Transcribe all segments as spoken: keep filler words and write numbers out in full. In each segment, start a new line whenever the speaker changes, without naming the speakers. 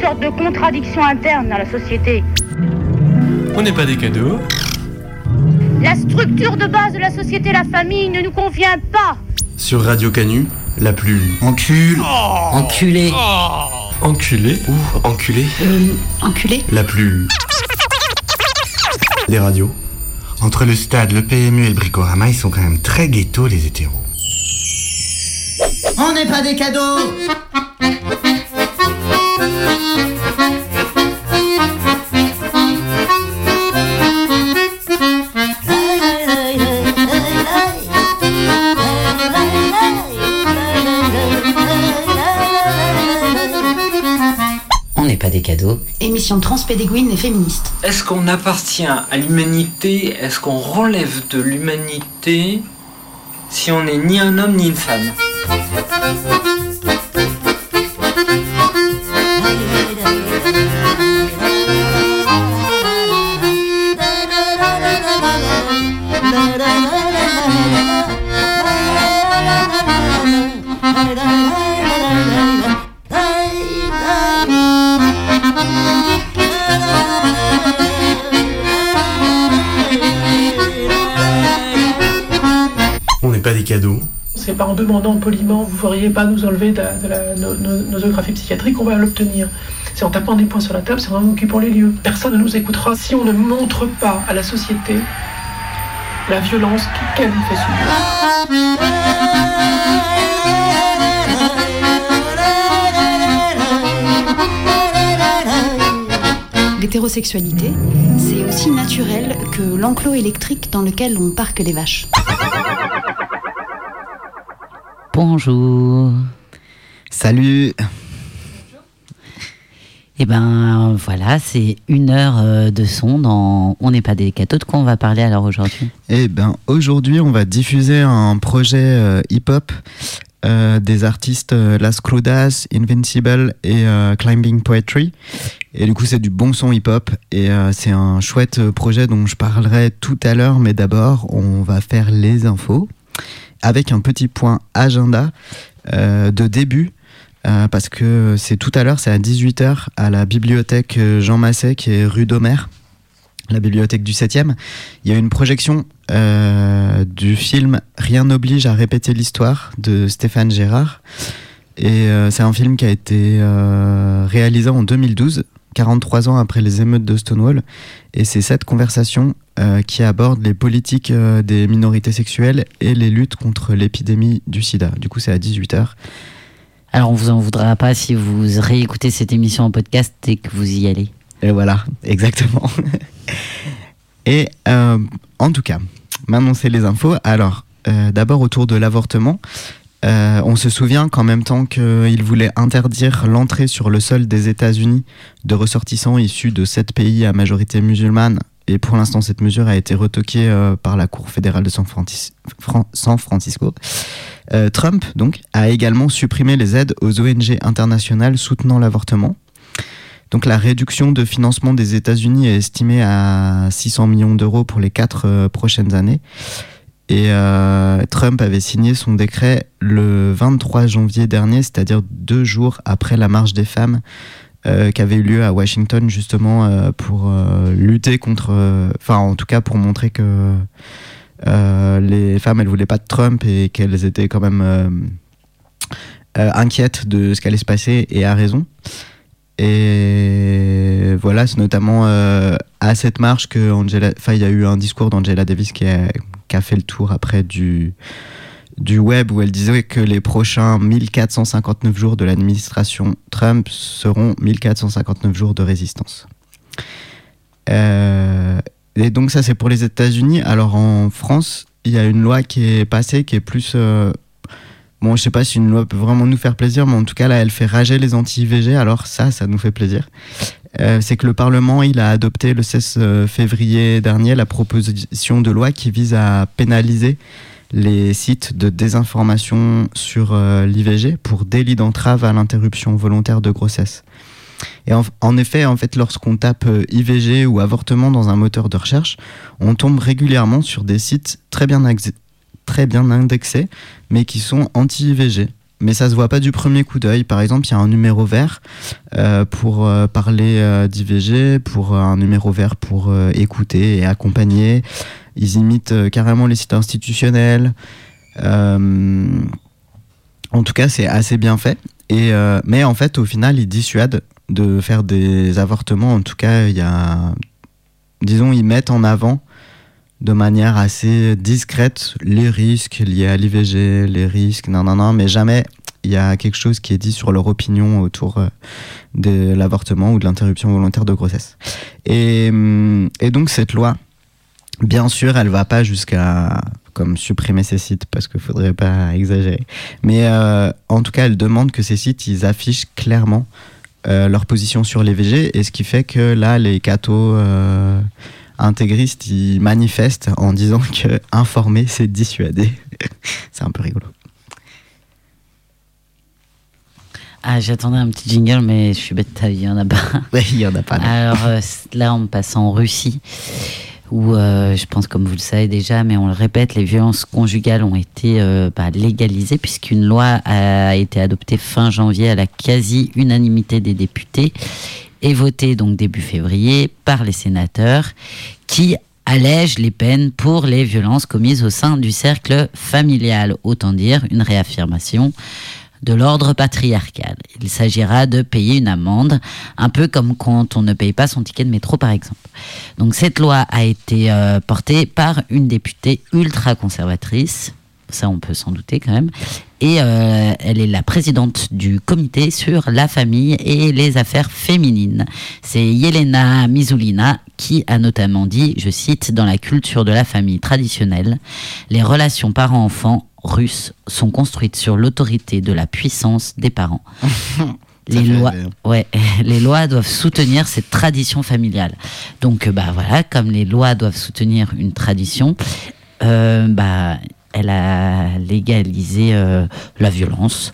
sorte de contradiction interne dans la société.
On n'est pas des cadeaux.
La structure de base de la société, la famille, ne nous convient pas.
Sur Radio Canu, la plus...
Encul...
Oh.
Enculé...
Oh.
Enculé ou enculé
Euh... Enculé
La plus... Des radios.
Entre le stade, le P M U et le Bricorama, ils sont quand même très ghetto, les hétéros.
On n'est pas des cadeaux. On n'est pas des cadeaux.
Émission transpédéguine et féministe.
Est-ce qu'on appartient à l'humanité? Est-ce qu'on relève de l'humanité si on n'est ni un homme ni une femme?
On n'est pas des cadeaux.
C'est pas en demandant poliment, vous ne pourriez pas nous enlever de, de la no, no, nosographie psychiatrique qu'on va l'obtenir. C'est en tapant des poings sur la table, c'est en occupant les lieux. Personne ne nous écoutera si on ne montre pas à la société la violence qu'elle nous fait subir.
L'hétérosexualité, c'est aussi naturel que l'enclos électrique dans lequel on parque les vaches.
Bonjour.
Salut.
Et ben voilà, c'est une heure de son dans On n'est pas des cadeaux. De quoi on va parler alors aujourd'hui?
Eh ben aujourd'hui, on va diffuser un projet euh, hip-hop euh, des artistes euh, Las Crudas, Invincible et euh, Climbing Poetry. Et du coup, c'est du bon son hip-hop et euh, c'est un chouette projet dont je parlerai tout à l'heure. Mais d'abord, on va faire les infos avec un petit point agenda euh, de début. Euh, parce que c'est tout à l'heure, c'est à dix-huit heures à la bibliothèque Jean Massé qui est rue d'Omer, la bibliothèque du septième. Il y a une projection euh, du film Rien n'oblige à répéter l'histoire de Stéphane Gérard. Et euh, c'est un film qui a été euh, réalisé en deux mille douze, quarante-trois ans après les émeutes de Stonewall. Et c'est cette conversation euh, qui aborde les politiques euh, des minorités sexuelles et les luttes contre l'épidémie du sida. Du coup, c'est à dix-huit heures.
Alors on vous en voudra pas si vous réécoutez cette émission en podcast et que vous y allez.
Et voilà, exactement. Et euh, en tout cas, maintenant c'est les infos. Alors, euh, d'abord autour de l'avortement, euh, on se souvient qu'en même temps qu'il voulait interdire l'entrée sur le sol des États-Unis de ressortissants issus de sept pays à majorité musulmane, et pour l'instant cette mesure a été retoquée euh, par la Cour fédérale de San, Francis- Fran- San Francisco. Euh, Trump donc a également supprimé les aides aux O N G internationales soutenant l'avortement. Donc la réduction de financement des États-Unis est estimée à six cents millions d'euros pour les quatre euh, prochaines années. Et euh, Trump avait signé son décret le vingt-trois janvier dernier, c'est-à-dire deux jours après la marche des femmes euh, qui avait eu lieu à Washington justement euh, pour euh, lutter contre, enfin euh, en tout cas pour montrer que Euh, les femmes, elles voulaient pas de Trump et qu'elles étaient quand même euh, euh, inquiètes de ce qui allait se passer, et à raison. Et voilà, c'est notamment euh, à cette marche que Angela, enfin, il y a eu un discours d'Angela Davis qui a, qui a fait le tour après du, du web, où elle disait que les prochains mille quatre cent cinquante-neuf jours de l'administration Trump seront mille quatre cent cinquante-neuf jours de résistance. Euh, Et donc ça, c'est pour les États-Unis. Alors en France, il y a une loi qui est passée qui est plus... Euh... Bon, je sais pas si une loi peut vraiment nous faire plaisir, mais en tout cas, là, elle fait rager les anti-I V G. Alors ça, ça nous fait plaisir. Euh, c'est que le Parlement, il a adopté le seize février dernier la proposition de loi qui vise à pénaliser les sites de désinformation sur euh, l'I V G pour délit d'entrave à l'interruption volontaire de grossesse. Et en, en effet, en fait, lorsqu'on tape I V G ou avortement dans un moteur de recherche, on tombe régulièrement sur des sites très bien, axés, très bien indexés, mais qui sont anti-I V G. mais ça se voit pas du premier coup d'œil. Par exemple, il y a un numéro vert euh, pour euh, parler euh, d'I V G, pour euh, un numéro vert pour euh, écouter et accompagner. Ils imitent euh, carrément les sites institutionnels. Euh, en tout cas, c'est assez bien fait. Et, euh, mais en fait, au final, ils dissuadent de faire des avortements. En tout cas, il y a, disons, ils mettent en avant de manière assez discrète les risques liés à l'I V G, les risques, non, non, non, mais jamais il y a quelque chose qui est dit sur leur opinion autour de l'avortement ou de l'interruption volontaire de grossesse. Et, et donc cette loi, bien sûr, elle va pas jusqu'à comme supprimer ces sites, parce qu'il faudrait pas exagérer. Mais euh, en tout cas, elle demande que ces sites, ils affichent clairement euh, leur position sur l'I V G, et ce qui fait que là, les cathos... Euh, intégristes, ils manifestent en disant que informer, c'est dissuader. C'est un peu rigolo.
Ah, j'attendais un petit jingle, mais je suis bête, il n'y en a pas.
Oui, il n'y en a pas.
Alors euh, là, on passe en Russie, où euh, je pense, comme vous le savez déjà, mais on le répète, les violences conjugales ont été euh, bah, légalisées, puisqu'une loi a été adoptée fin janvier à la quasi-unanimité des députés, est voté donc début février par les sénateurs, qui allège les peines pour les violences commises au sein du cercle familial. Autant dire une réaffirmation de l'ordre patriarcal. Il s'agira de payer une amende, un peu comme quand on ne paye pas son ticket de métro par exemple. Donc cette loi a été euh, portée par une députée ultra-conservatrice, ça on peut s'en douter quand même, et euh, elle est la présidente du comité sur la famille et les affaires féminines. C'est Yelena Mizulina qui a notamment dit, je cite, « Dans la culture de la famille traditionnelle, les relations parents-enfants russes sont construites sur l'autorité de la puissance des parents. » Les lois, ouais, les lois doivent soutenir cette tradition familiale. Donc, bah voilà, comme les lois doivent soutenir une tradition, euh, bah elle a légalisé euh, la violence.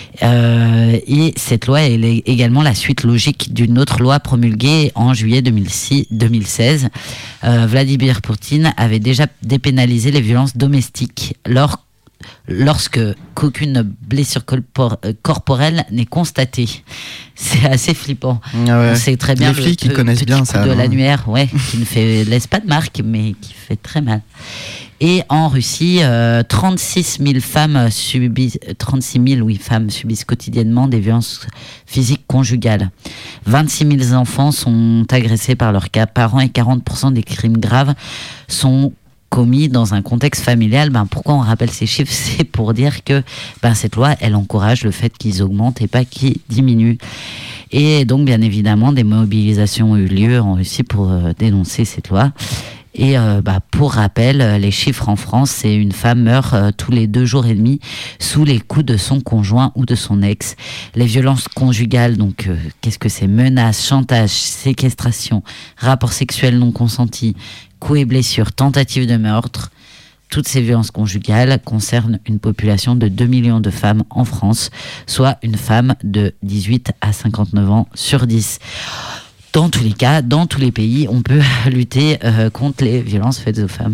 Euh, et cette loi elle est également la suite logique d'une autre loi promulguée en juillet deux mille seize. Euh, Vladimir Poutine avait déjà dépénalisé les violences domestiques lors lorsque qu'aucune blessure corporelle n'est constatée. C'est assez flippant. Ah ouais. On sait très bien
les flics qui connaissent bien ça.
De l'annuaire, ouais, qui ne fait laisse pas de marque, mais qui fait très mal. Et en Russie, euh, trente-six mille femmes subissent, trente-six mille oui, femmes subissent quotidiennement des violences physiques conjugales. vingt-six mille enfants sont agressés par leurs parents et quarante pour cent des crimes graves sont commis dans un contexte familial. Ben, pourquoi on rappelle ces chiffres ? C'est pour dire que ben, cette loi, elle encourage le fait qu'ils augmentent et pas qu'ils diminuent. Et donc, bien évidemment, des mobilisations ont eu lieu en Russie pour euh, dénoncer cette loi. Et euh, bah, pour rappel, les chiffres en France, c'est une femme meurt euh, tous les deux jours et demi sous les coups de son conjoint ou de son ex. Les violences conjugales, donc euh, qu'est-ce que c'est ? Menaces, chantage, séquestration, rapports sexuels non consentis, coups et blessures, tentatives de meurtre. Toutes ces violences conjugales concernent une population de deux millions de femmes en France, soit une femme de dix-huit à cinquante-neuf ans sur dix. Dans tous les cas, dans tous les pays, on peut lutter euh, contre les violences faites aux femmes.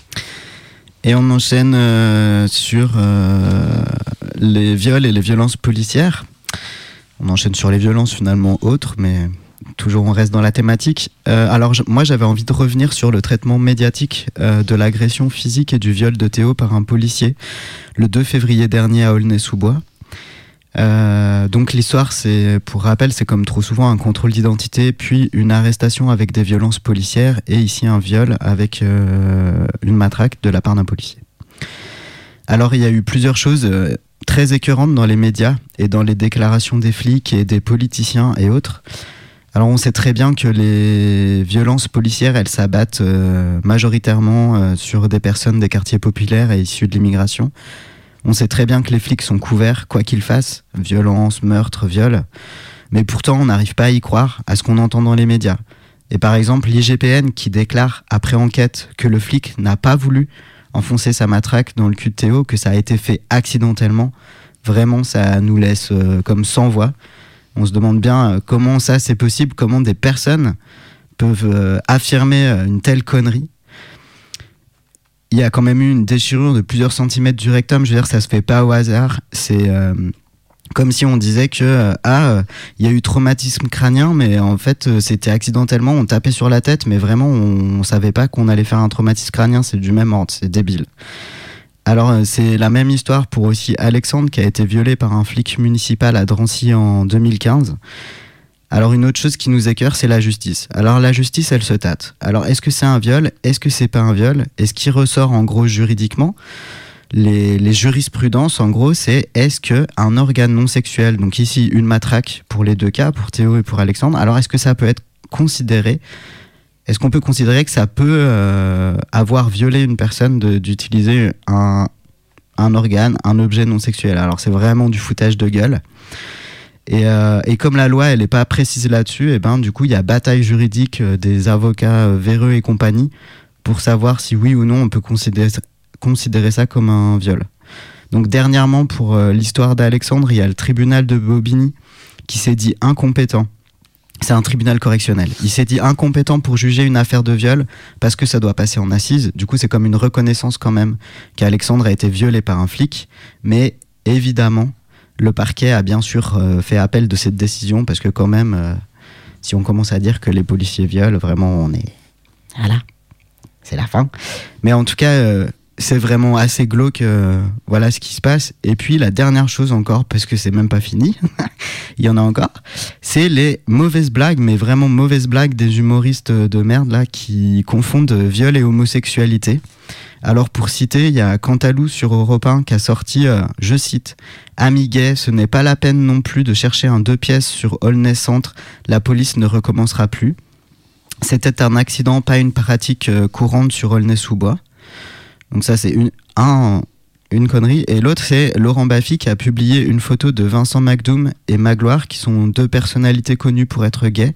Et on enchaîne euh, sur euh, les viols et les violences policières. On enchaîne sur les violences finalement autres, mais toujours on reste dans la thématique. Euh, alors je, moi j'avais envie de revenir sur le traitement médiatique euh, de l'agression physique et du viol de Théo par un policier le deux février dernier à Aulnay-sous-Bois. Euh, donc l'histoire, c'est, pour rappel, c'est comme trop souvent un contrôle d'identité, puis une arrestation avec des violences policières, et ici un viol avec euh, une matraque de la part d'un policier. Alors il y a eu plusieurs choses euh, très écœurantes dans les médias et dans les déclarations des flics et des politiciens et autres. Alors on sait très bien que les violences policières, elles s'abattent euh, majoritairement euh, sur des personnes des quartiers populaires et issues de l'immigration. On sait très bien que les flics sont couverts, quoi qu'ils fassent, violence, meurtre, viol. Mais pourtant, on n'arrive pas à y croire, à ce qu'on entend dans les médias. Et par exemple, l'I G P N qui déclare, après enquête, que le flic n'a pas voulu enfoncer sa matraque dans le cul de Théo, que ça a été fait accidentellement. Vraiment, ça nous laisse euh, comme sans voix. On se demande bien euh, comment ça c'est possible, comment des personnes peuvent euh, affirmer euh, une telle connerie. il y a quand même eu une déchirure de plusieurs centimètres du rectum. Je veux dire, ça se fait pas au hasard. C'est euh, comme si on disait que euh, ah, il y a eu traumatisme crânien, mais en fait, euh, c'était accidentellement. On tapait sur la tête, mais vraiment, on, on savait pas qu'on allait faire un traumatisme crânien. C'est du même ordre. C'est débile. Alors, euh, c'est la même histoire pour aussi Alexandre, qui a été violé par un flic municipal à Drancy en deux mille quinze. Alors une autre chose qui nous écœure, c'est la justice. Alors la justice, elle se tâte. Alors est-ce que c'est un viol ? Est-ce que c'est pas un viol ? Et ce qui ressort en gros juridiquement, les, les jurisprudences en gros, c'est est-ce que un organe non sexuel, donc ici une matraque pour les deux cas, pour Théo et pour Alexandre, alors est-ce que ça peut être considéré, est-ce qu'on peut considérer que ça peut euh, avoir violé une personne de, d'utiliser un, un organe, un objet non sexuel ? Alors c'est vraiment du foutage de gueule. Et, euh, et comme la loi elle n'est pas précise là-dessus, et ben du coup il y a bataille juridique euh, des avocats euh, Véreux et compagnie pour savoir si oui ou non on peut considérer, considérer ça comme un viol. Donc dernièrement pour euh, l'histoire d'Alexandre, il y a le tribunal de Bobigny qui s'est dit incompétent. C'est un tribunal correctionnel. Il s'est dit incompétent pour juger une affaire de viol parce que ça doit passer en assises. Du coup c'est comme une reconnaissance quand même qu'Alexandre a été violé par un flic, mais évidemment le parquet a bien sûr euh, fait appel de cette décision parce que quand même, euh, si on commence à dire que les policiers violent, vraiment on est... Voilà, c'est la fin. Mais en tout cas, euh, c'est vraiment assez glauque, euh, voilà ce qui se passe. Et puis la dernière chose encore, parce que c'est même pas fini, il y en a encore, c'est les mauvaises blagues, mais vraiment mauvaises blagues des humoristes de merde là qui confondent viol et homosexualité. Alors pour citer, il y a Cantalou sur Europe un qui a sorti, euh, je cite, « Amis gays, ce n'est pas la peine non plus de chercher un deux pièces sur Aulnay Centre, la police ne recommencera plus. C'était un accident, pas une pratique euh, courante sur Aulnay-sous-Bois. » Donc ça c'est une, un, une connerie. Et l'autre c'est Laurent Baffy qui a publié une photo de Vincent McDoom et Magloire qui sont deux personnalités connues pour être gays.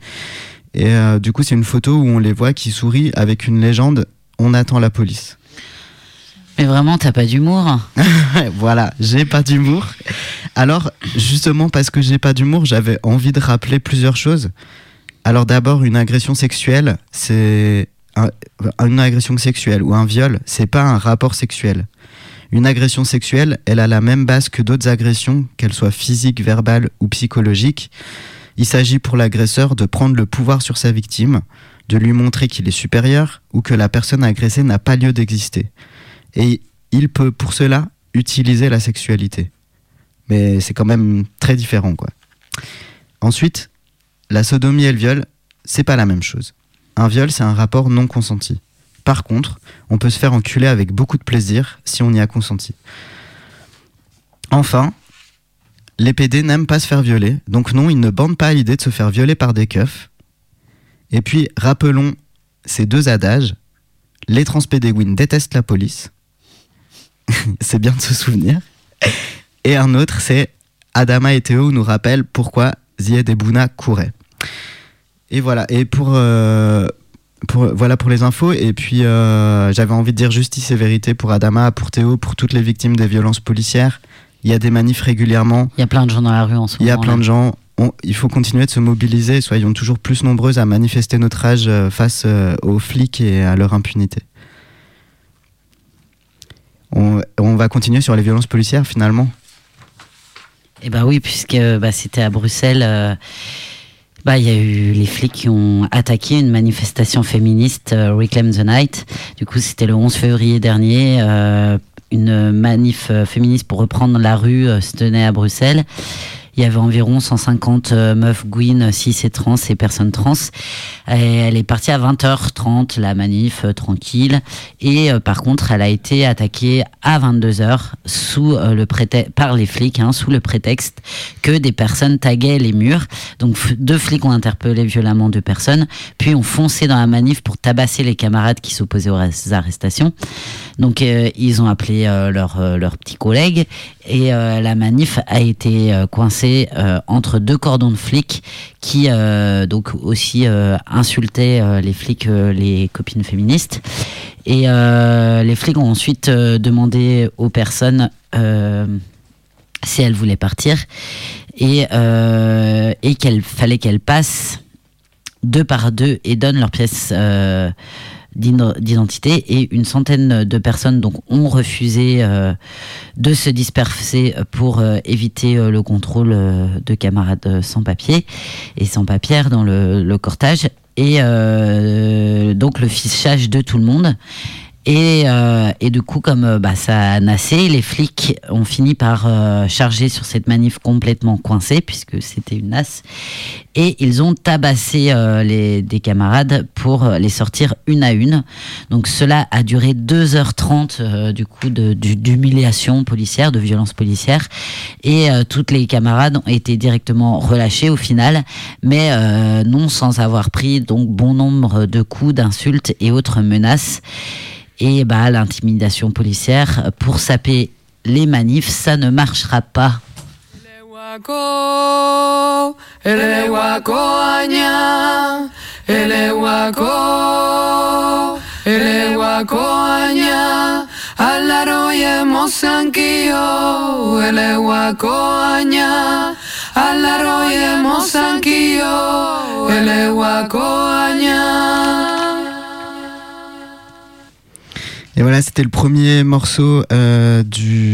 Et euh, du coup c'est une photo où on les voit qui sourient avec une légende « On attend la police ».
Mais vraiment, t'as pas d'humour.
Voilà, j'ai pas d'humour. Alors, justement, parce que j'ai pas d'humour, j'avais envie de rappeler plusieurs choses. Alors d'abord, une agression sexuelle, c'est... Un, une agression sexuelle ou un viol, c'est pas un rapport sexuel. Une agression sexuelle, elle a la même base que d'autres agressions, qu'elles soient physiques, verbales ou psychologiques. Il s'agit pour l'agresseur de prendre le pouvoir sur sa victime, de lui montrer qu'il est supérieur ou que la personne agressée n'a pas lieu d'exister. Et il peut, pour cela, utiliser la sexualité. Mais c'est quand même très différent, quoi. Ensuite, la sodomie et le viol, c'est pas la même chose. Un viol, c'est un rapport non consenti. Par contre, on peut se faire enculer avec beaucoup de plaisir si on y a consenti. Enfin, les P D n'aiment pas se faire violer, donc non, ils ne bandent pas à l'idée de se faire violer par des keufs. Et puis, rappelons ces deux adages. Les transpédéguines détestent la police. C'est bien de se souvenir. Et un autre, c'est Adama et Théo nous rappellent pourquoi Zied et Bouna couraient. Et voilà. Et pour, euh, pour, voilà pour les infos. Et puis, euh, j'avais envie de dire justice et vérité pour Adama, pour Théo, pour toutes les victimes des violences policières. Il y a des manifs régulièrement.
Il y a plein de gens dans la rue en ce moment.
Il y a plein de gens. On, il faut continuer de se mobiliser. Soyons toujours plus nombreux à manifester notre rage face aux flics et à leur impunité. On, on va continuer sur les violences policières finalement.
Eh bah oui, puisque bah, c'était à Bruxelles. Euh, bah il y a eu les flics qui ont attaqué une manifestation féministe, euh, Reclaim the Night. Du coup, c'était le onze février dernier. Euh, une manif euh, féministe pour reprendre la rue euh, se tenait à Bruxelles. Il y avait environ cent cinquante euh, meufs gouines, cis et trans et personnes trans. Et elle est partie à vingt heures trente, la manif, euh, tranquille. Et euh, par contre, elle a été attaquée à vingt-deux heures sous, euh, le prétexte, par les flics, hein, sous le prétexte que des personnes taguaient les murs. Donc f- deux flics ont interpellé violemment deux personnes, puis ont foncé dans la manif pour tabasser les camarades qui s'opposaient aux arrestations. Donc euh, ils ont appelé euh, leurs euh, leur petits collègues et euh, la manif a été euh, coincée euh, entre deux cordons de flics qui euh, donc aussi euh, insultaient euh, les flics, euh, les copines féministes. Et euh, les flics ont ensuite euh, demandé aux personnes euh, si elles voulaient partir et, euh, et qu'il fallait qu'elles passent deux par deux et donnent leurs pièces euh, d'identité, et une centaine de personnes donc ont refusé euh, de se disperser pour euh, éviter euh, le contrôle euh, de camarades sans papier et sans papiers dans le, le cortège, et euh, donc le fichage de tout le monde. Et, euh, et du coup, comme euh, bah, ça a nassé, les flics ont fini par euh, charger sur cette manif complètement coincée, puisque c'était une nasse, et ils ont tabassé euh, les, des camarades pour les sortir une à une. Donc cela a duré deux heures trente euh, du coup de, du, d'humiliation policière, de violence policière, et euh, toutes les camarades ont été directement relâchées au final, mais euh, non sans avoir pris donc bon nombre de coups, d'insultes et autres menaces. Et bah, l'intimidation policière pour saper les manifs, ça ne marchera pas.
Et voilà, c'était le premier morceau euh,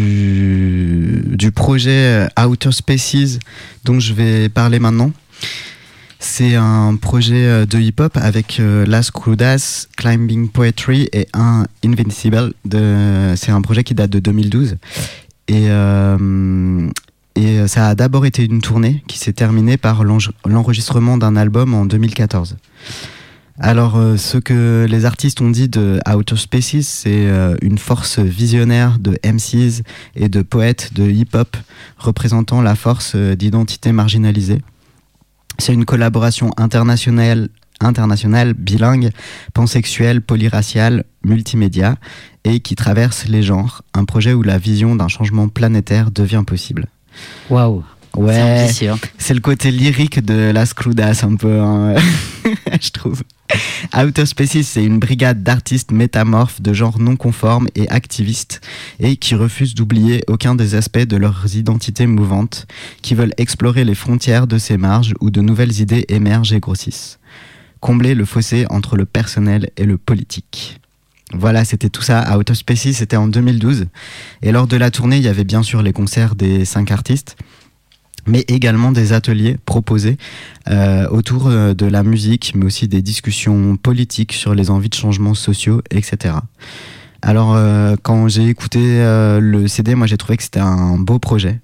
du, du projet Outer Spaces dont je vais parler maintenant. C'est un projet de hip-hop avec euh, Las Crudas, Climbing Poetry et un Invincible. De, c'est un projet qui date de deux mille douze. Et, euh, et ça a d'abord été une tournée qui s'est terminée par l'enregistrement d'un album en deux mille quatorze. Alors, euh, ce que les artistes ont dit de Outer Spaces, c'est euh, une force visionnaire de M Cs et de poètes de hip-hop représentant la force euh, d'identité marginalisée. C'est une collaboration internationale, internationale, bilingue, pansexuelle, poliraciale, multimédia et qui traverse les genres. Un projet où la vision d'un changement planétaire devient possible.
Waouh!
Ouais,
c'est, hein.
C'est le côté lyrique de Las Crudas un peu, hein, je trouve. Outer Spaces, c'est une brigade d'artistes métamorphes de genre non conforme et activistes et qui refusent d'oublier aucun des aspects de leurs identités mouvantes, qui veulent explorer les frontières de ces marges où de nouvelles idées émergent et grossissent. Combler le fossé entre le personnel et le politique. Voilà, c'était tout ça. Outer Spaces, c'était en deux mille douze. Et lors de la tournée, il y avait bien sûr les concerts des cinq artistes, mais également des ateliers proposés euh, autour euh, de la musique, mais aussi des discussions politiques sur les envies de changements sociaux, et cetera. Alors, euh, quand j'ai écouté euh, le C D, moi j'ai trouvé que c'était un beau projet.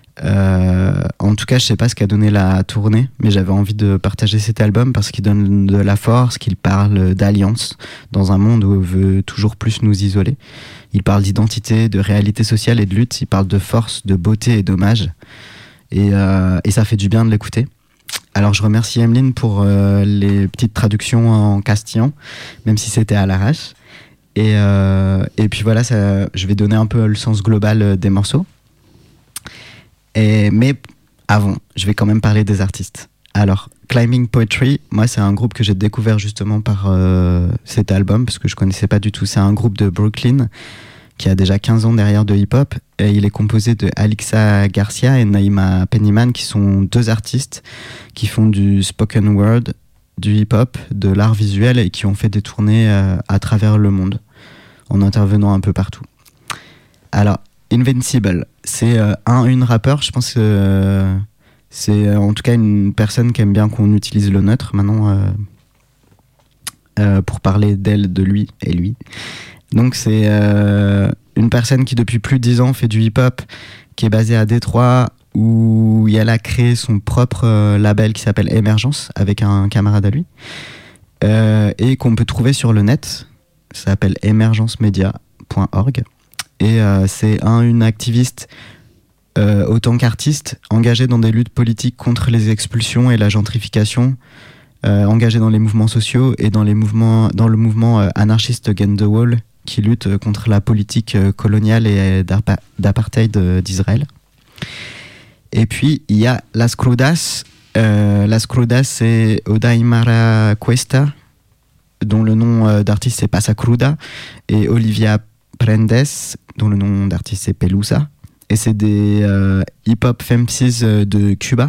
Euh, en tout cas, je sais pas ce qu'a donné la tournée, mais j'avais envie de partager cet album parce qu'il donne de la force, qu'il parle d'alliance dans un monde où on veut toujours plus nous isoler. Il parle d'identité, de réalité sociale et de lutte. Il parle de force, de beauté et d'hommage. Et, euh, et ça fait du bien de l'écouter. Alors je remercie Emeline pour euh, les petites traductions en castillan, même si c'était à l'arrache. Et, euh, et puis voilà, ça, je vais donner un peu le sens global des morceaux. Et, mais avant, je vais quand même parler des artistes. Alors, Climbing Poetry, moi c'est un groupe que j'ai découvert justement par euh, cet album, parce que je connaissais pas du tout. C'est un groupe de Brooklyn qui a déjà quinze ans derrière de hip-hop. Et il est composé de Alixa Garcia et Naïma Pennyman, qui sont deux artistes qui font du spoken word, du hip-hop, de l'art visuel et qui ont fait des tournées euh, à travers le monde, en intervenant un peu partout. Alors, Invincible, c'est euh, un une rappeur, je pense que euh, c'est euh, en tout cas une personne qui aime bien qu'on utilise le neutre maintenant euh, euh, pour parler d'elle, de lui et lui. Donc c'est euh, une personne qui depuis plus de dix ans fait du hip-hop, qui est basée à Détroit, où elle a créé son propre euh, label qui s'appelle Émergence, avec un camarade à lui, euh, et qu'on peut trouver sur le net. Ça s'appelle emergence media point org. Et euh, c'est un, une activiste, euh, autant qu'artiste, engagée dans des luttes politiques contre les expulsions et la gentrification, euh, engagée dans les mouvements sociaux et dans, les mouvements, dans le mouvement euh, anarchiste Against the Wall, qui lutte contre la politique coloniale et d'apartheid d'Israël. Et puis, il y a Las Crudas. Euh, Las Crudas, c'est Odaimara Cuesta, dont le nom d'artiste c'est Pasa Cruda, et Olivia Prendes, dont le nom d'artiste c'est Pelusa. Et c'est des euh, hip-hop femmes de Cuba.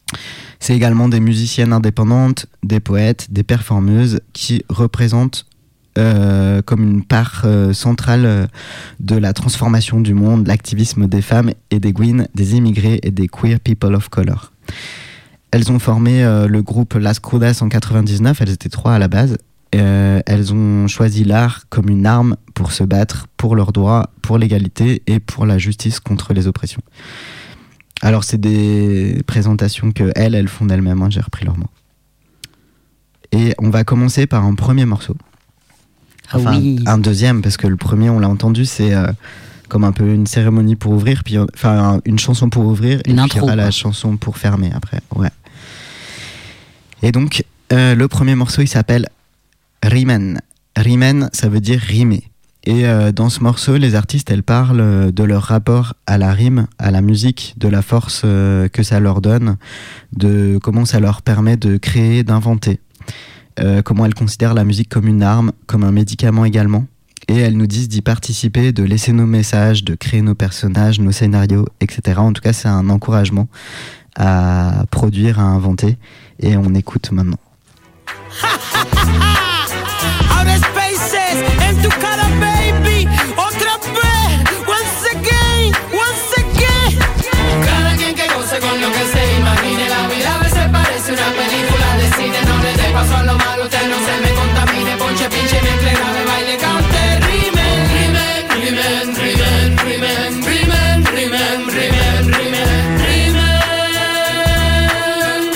C'est également des musiciennes indépendantes, des poètes, des performeuses qui représentent euh, comme une part euh, centrale euh, de la transformation du monde, l'activisme des femmes et des Gwyn, des immigrés et des queer people of color. Elles ont formé euh, le groupe Las Crudas en quatre-vingt-dix-neuf, elles étaient trois à la base. Euh, elles ont choisi l'art comme une arme pour se battre pour leurs droits, pour l'égalité et pour la justice contre les oppressions. Alors c'est des présentations que elles, elles font d'elles-mêmes, hein, j'ai repris leurs mots. Et on va commencer par un premier morceau. Enfin,
ah oui.
un deuxième, parce que le premier, on l'a entendu, c'est euh, comme un peu une cérémonie pour ouvrir, puis enfin une chanson pour ouvrir,
une
et
intro,
puis il y aura la chanson pour fermer après. Ouais. Et donc, euh, le premier morceau, il s'appelle Rimen. Rimen, ça veut dire rimer. Et euh, dans ce morceau, les artistes, elles parlent de leur rapport à la rime, à la musique, de la force euh, que ça leur donne, de comment ça leur permet de créer, d'inventer. Euh, comment elles considèrent la musique comme une arme, comme un médicament également. Et elles nous disent d'y participer, de laisser nos messages, de créer nos personnages, nos scénarios, et cetera. En tout cas, c'est un encouragement à produire, à inventer. Et on écoute maintenant.
Paso a lo malo, usted no se me contamine, ponche, pinche, mezcle, grave, baile, cante, rimen, rimen, rimen, rimen, rimen, rimen, rimen, rimen, rimen, rimen,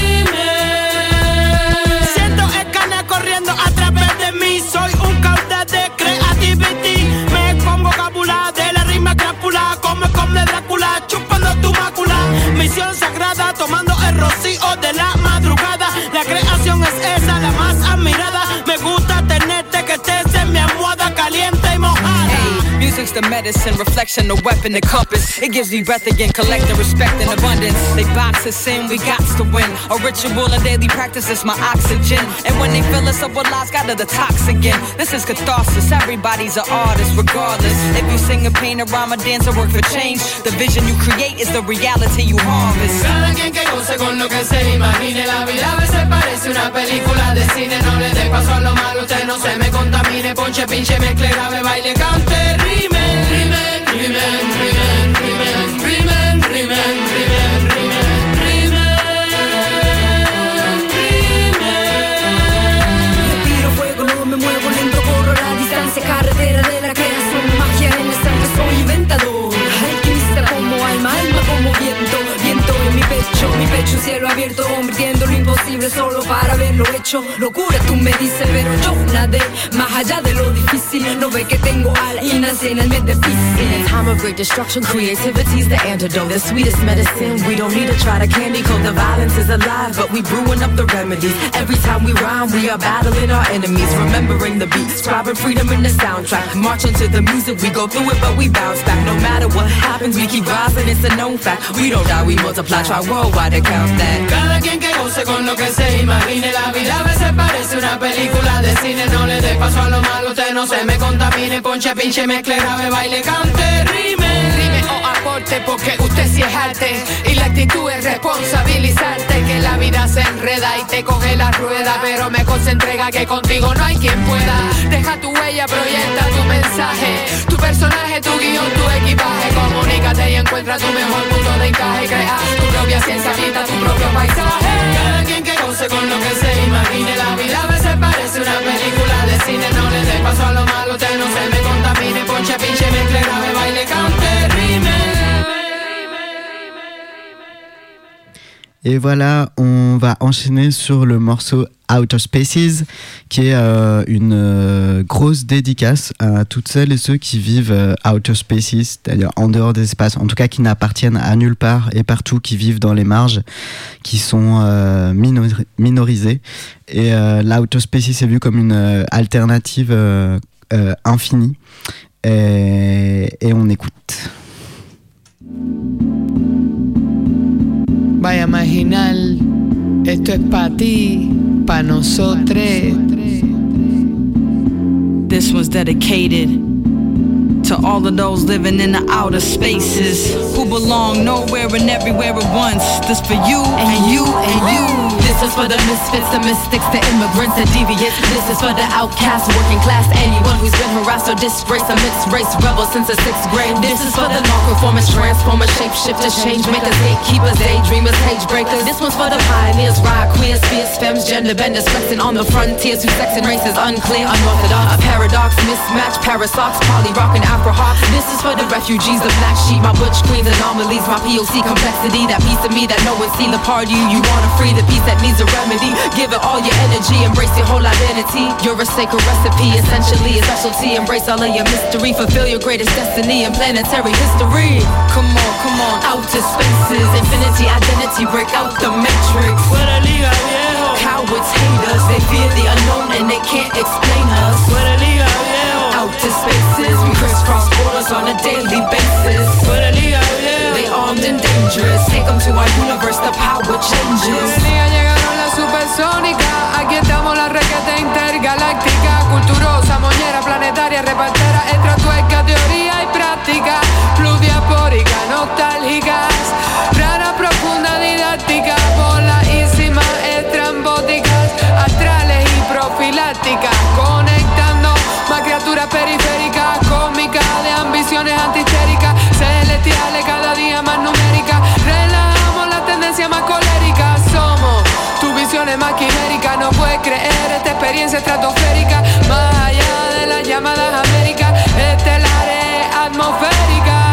rimen. Siento el canal corriendo a través de mí, soy un caudal de creativity, me pongo cabula de la rima crápula, come, come Drácula, chupando tu mácula, misión sagrada, tomando el rocío de la madrugada, la creación es esa, la más admirada. Me gusta tenerte, que estés en mi almohada caliente y mojada.
Hey, music's the medicine, reflection, the weapon, the compass. It gives me breath again, collect the respect and abundance. They box us in, we got to win. A ritual and daily practice is my oxygen. And when they fill us up with lies, got to detox again. This is catharsis, everybody's an artist regardless. If you sing a pain, a rhyme, a dance, or work for change, the vision you create is the reality you harvest.
Cada quien que goce con lo que se imagine, la vida a veces parece una película de cine. No le dé paso a lo malo, usted no se me contamine, ponche, pinche, mezcle, grave, baile, cante, rimen, rimen, rimen, rimen, rimen, rimen, rimen, rimen, rimen, rimen, rimen.
Respiro fuego, no me muevo lento, corro la distancia, carretera de la creación, magia en el sangre, soy inventador, alquimista como alma, alma como viento, viento en mi pecho, mi pecho cielo abierto, convirtiendo lo imposible solo para verlo hecho. Locura tú me dices, pero yo nadé más allá de lo difícil. No ve que tengo alas y nací en el mes difícil.
In a time of great destruction, creativity's the antidote, the sweetest medicine. We don't need to try to candy coat. The violence is alive, but we brewing up the remedies. Every time we rhyme, we are battling our enemies. Remembering the beat, scribing freedom in the soundtrack. Marching to the music, we go through it, but we bounce back. No matter what happens, we keep rising, it's a known fact. We don't die, we multiply, try worldwide to count that.
Cada quien que goce con lo que se imagine, la vida a veces parece una película de cine. No le dé paso a lo malo, usted no se me contamine, ponche, pinche, mezcle, grave, baile, cante, rime, rime o aporte, porque usted sí es arte y la actitud es responsabilizarte. Que la vida se enreda y te coge la rueda, pero mejor se entrega que contigo no hay quien pueda. Deja tu huella, proyecta tu mensaje, tu personaje, tu guión, tu equipaje. Comunícate y encuentra tu mejor punto de encaje. Crea tu propia ciencia, pinta tu propio paisaje. Cada quien que goce con lo que se imagine, la vida a veces parece una película de cine. No le dé paso a lo malo, usted no se me contamine, ponche, pinche, mezcle, grave, baile, cante, rime.
Et voilà, on va enchaîner sur le morceau Outer Spaces, qui est euh, une euh, grosse dédicace à toutes celles et ceux qui vivent euh, Outer Spaces, c'est-à-dire en dehors des espaces, en tout cas qui n'appartiennent à nulle part et partout, qui vivent dans les marges, qui sont euh, minor- minorisés. Et euh, l'Outer Spaces est vu comme une euh, alternative euh, euh, infinie. Et, et on écoute.
Vaya marginal, esto es pa' ti, pa' nosotres.
This one's dedicated to to all of those living in the outer spaces, who belong nowhere and everywhere at once. This for you and you and you.
This is for the misfits, the mystics, the immigrants, the deviants. This is for the outcasts, working class, anyone who's been harassed or disgraced, a mixed race rebel since the sixth grade. This is for the non-conformist, transformers, shapeshifters, change makers, gatekeepers, daydreamers, page breakers. This one's for the pioneers, ride queers, fierce femmes, gender benders, flexing on the frontiers, whose sex and race is unclear, unorthodox, a paradox, mismatch, parasox, poly rock and afro hawks. This is for the refugees, the black sheep, my butch queens, anomalies, my P O C complexity, that piece of me that no one see, the part of you you wanna free, the piece that needs a remedy. Give it all your energy, embrace your whole identity. You're a sacred recipe, essentially a specialty. Embrace all of your mystery, fulfill your greatest destiny in planetary history. Come on, come on, outer spaces, infinity, identity, break out the matrix.
Fuera liga, viejo.
Cowards hate us, they fear the unknown and they can't explain us.
Fuera liga, viejo.
Outer spaces, we crisscross borders on a daily basis.
Fuera liga, viejo.
They armed and dangerous, take them to our universe, the power changes.
Llegaron la supersónica, aquí estamos la requeta intergaláctica, culturosa, moñera, planetaria, repartera, estratuesca, teoría y práctica, pludiapórica, nostálgicas, rara, profunda, didáctica, polarísimas, estrambóticas, astrales y profilácticas, conectando más criaturas periféricas, cómicas, de ambiciones antihistéricas, celestiales, cada día más numéricas, relajamos la tendencia más colérica, somos tu visión es más quimérica, no puedes creer esta experiencia estratosférica, más allá de las llamadas Américas, estelares, atmosféricas.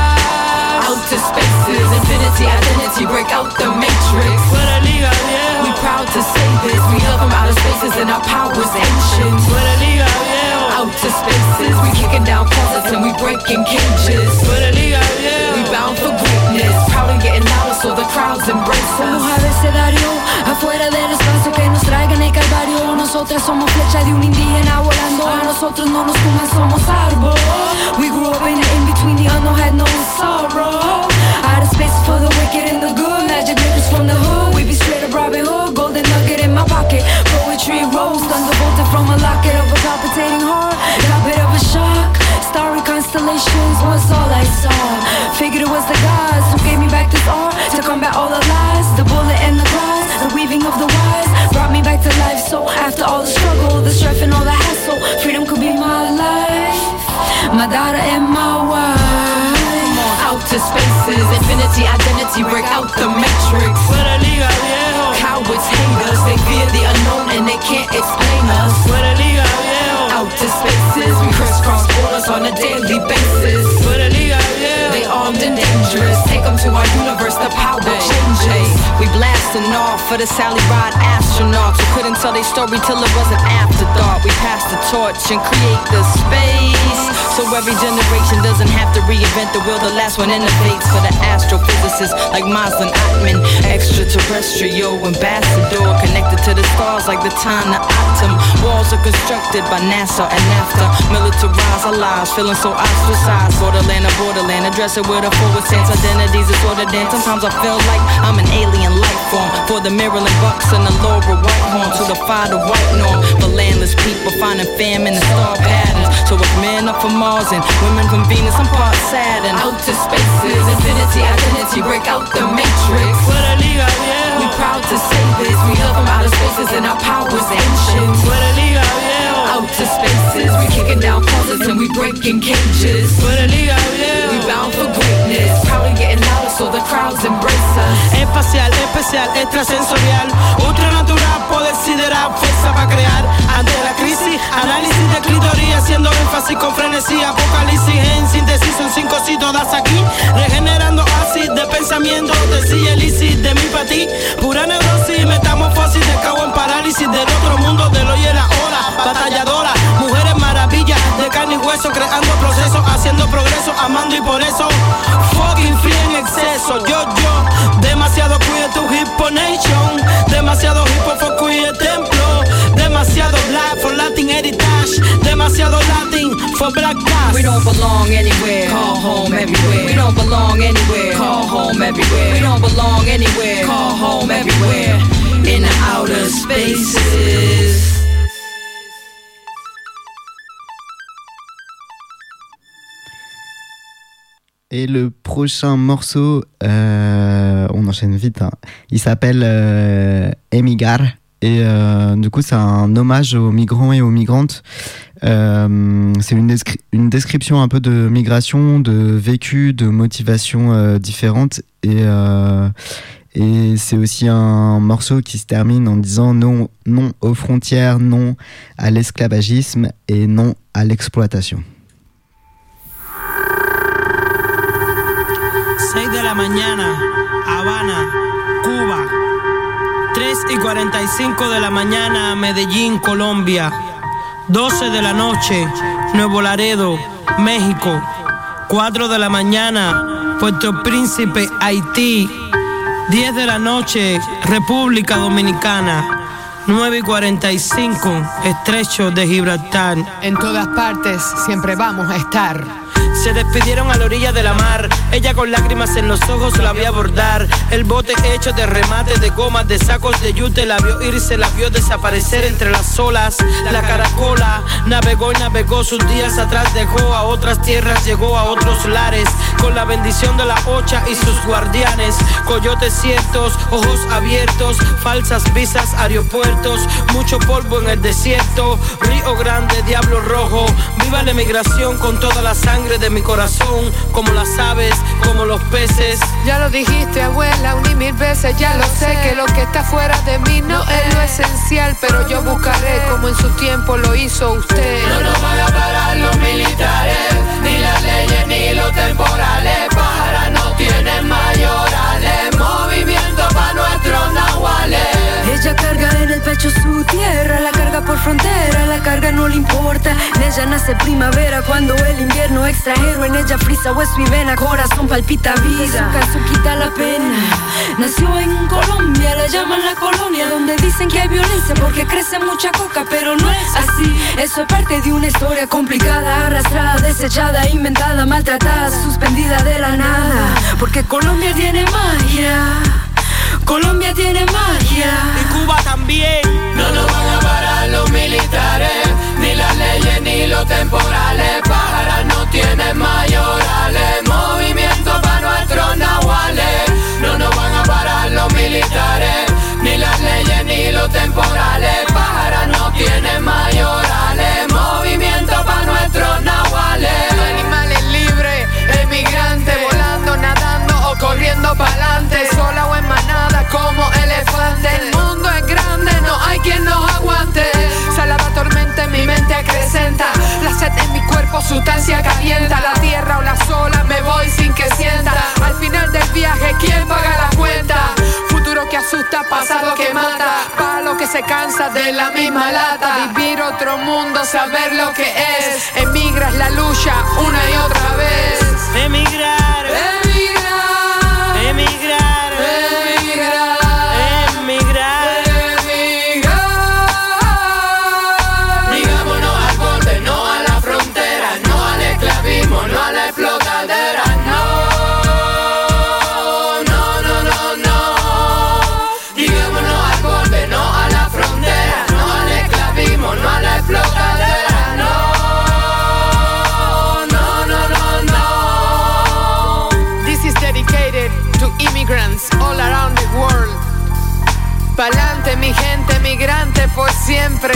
Outer spaces, infinity, identity, break out the matrix.
Fuera liga, viejo.
We proud to say this, we love from outer spaces and our power's ancient.
Fuera liga, viejo.
Outer spaces, we kicking down closets and we breaking cages.
Fuera liga, viejo.
We bound for greatness, proudly getting louder so the crowds embrace us.
Somos abecedario, afuera del espacio que nos traigan el calvario. Nosotras somos flecha de un indígena volando. A nosotros no nos tuman, somos árbol. We grew up in the in-between, the unknown had no sorrow. Outer space for the wicked and the good. Magic niggas from the hood, we be straight up Robin Hood. Golden nugget in my pocket, poetry rose, thunderbolted from a locket of a palpitating heart. Got bit of a shock, starry constellations was all I saw. Figured it was the gods who gave me back this art to combat all the lies, the bullet and the cries, the weaving of the wires brought me back to life. So after all the struggle, the strife and all the hassle, freedom could be my life, my daughter and my wife.
Outer spaces, infinity, identity, break out the matrix.
Fuera liga, viejo.
Cowards hate us, they fear the unknown and they can't explain us.
Fuera liga, viejo.
Outer spaces, we crisscross borders on a daily basis.
Fuera liga, viejo.
They armed and dangerous, take them to our universe, the power changes.
We blasting off for the Sally Ride astronauts who couldn't tell their story till it wasn't after dark. We pass the torch and create the space, so every generation doesn't have to reinvent the wheel. The last one innovates for the astrophysicists like Maslin Ottman, extraterrestrial ambassador, connected to the stars like the time to Optum. Walls are constructed by NASA and NAFTA, militarize our lives, feeling so ostracized. Borderland or borderland, address it with a forward stance. Identities disordered, and sometimes I feel like I'm an alien life form. For the Maryland Bucks and the Laura Whitehorn, to defy the white norm. For landless people finding famine and star patterns. So if men are from Mars and women from Venus, I'm part Saturn.
Outer spaces, infinity, identity, break out the matrix.
Fuera liga, viejo.
We proud to say this, we love from outer spaces and our power's ancient.
Fuera liga, viejo.
Outer spaces, we kicking down closets and we breaking cages.
Fuera liga, viejo.
We bound for greatness, proudly getting louder so the crowds embrace us.
Espacial, especial, extrasensorial, ultranatural, poder sideral, fuerza para crear. Ante la crisis, análisis de clitoría, haciendo énfasis con frenesí, apocalipsis en síntesis, son cinco sí todas aquí, regenerando oasis de pensamiento, de silla elisis, de mí para ti, pura neurosis, metamorfosis, de cabo en parálisis, del otro mundo, del hoy y la hora, batalladora, mujeres maravillas, de carne y hueso, creando procesos, haciendo progreso, amando y por eso, fucking free en exceso, yo, yo, demasiado queer to hipponation, demasiado hipo for queer templo, demasiado black for Latin heritage, demasiado Latin for black cast.
We don't belong anywhere, call home everywhere. We don't belong anywhere, call home everywhere. We don't belong anywhere, call home everywhere. In the outer spaces.
Et le prochain morceau, euh, on enchaîne vite, hein. Il s'appelle euh, Emigrar. Et euh, du coup, c'est un hommage aux migrants et aux migrantes. Euh, c'est une, descri- une description un peu de migration, de vécu, de motivations euh, différentes. Et, euh, et c'est aussi un morceau qui se termine en disant non, non aux frontières, non à l'esclavagisme et non à l'exploitation.
seis de la mañana, Habana, Cuba. tres y cuarenta y cinco de la mañana, Medellín, Colombia. doce de la noche, Nuevo Laredo, México. cuatro de la mañana, Puerto Príncipe, Haití. diez de la noche, República Dominicana. nueve y cuarenta y cinco, Estrecho de Gibraltar.
En todas partes siempre vamos a estar.
Se despidieron a la orilla de la mar. Ella con lágrimas en los ojos la vio abordar. El bote hecho de remates, de gomas, de sacos de yute. La vio irse, la vio desaparecer entre las olas. La caracola navegó y navegó. Sus días atrás dejó a otras tierras, llegó a otros lares. Con la bendición de la Ocha y sus guardianes. Coyotes ciertos, ojos abiertos. Falsas visas, aeropuertos. Mucho polvo en el desierto. Río Grande, Diablo Rojo. Viva la emigración con toda la sangre de mi corazón, como las aves, como los peces.
Ya lo dijiste, abuela, un y mil veces, ya lo sé, que lo que está fuera de mí no es lo esencial, pero yo buscaré como en su tiempo lo hizo usted.
No nos van a parar los militares, ni las leyes ni los temporales, para no tienen mayorales, movimiento pa' nuestros nahuales.
Ella carga en el pecho su tierra, la carga por frontera, la carga no le importa. En ella nace primavera cuando el invierno extranjero en ella frisa hueso y vena, corazón palpita vida. Su quita la pena. Nació en Colombia, la llaman la colonia, donde dicen que hay violencia porque crece mucha coca, pero no es así. Eso es parte de una historia complicada, arrastrada, desechada, inventada, maltratada, suspendida de la nada. Porque Colombia tiene magia. Colombia tiene magia.
Y Cuba también.
No nos van a parar los militares, ni las leyes ni los temporales, pájaras no tienen mayorales, movimiento pa' nuestros nahuales. No nos van a parar los militares, ni las leyes ni los temporales, pájaras no tienen mayorales, movimiento pa' nuestros nahuales.
Animales libres, emigrante, volando, nadando o corriendo pa'lante, sola o en manada como elefante. El mundo es grande, no hay quien nos aguante. Sala la tormenta en mi mente acrecenta, la sed en mi cuerpo sustancia calienta. La tierra o la sola me voy sin que sienta. Al final del viaje, ¿quién paga la cuenta? Futuro que asusta, pasado que mata, palo que se cansa de la misma lata. Vivir otro mundo, saber lo que es. Emigra es la lucha una y otra vez.
Emigrar,
emigrar,
emigrar,
emigrar,
emigrar,
emigrar.
Digámonos al borde, no a la frontera, no al esclavismo, no a la explotadera, no. No, no, no, no. Digámonos al borde, no a la frontera, no al esclavismo, no a la explotadera, no. No, no, no, no.
This is dedicated to immigrants all around the world. Pa'lante mi gente migrante por siempre.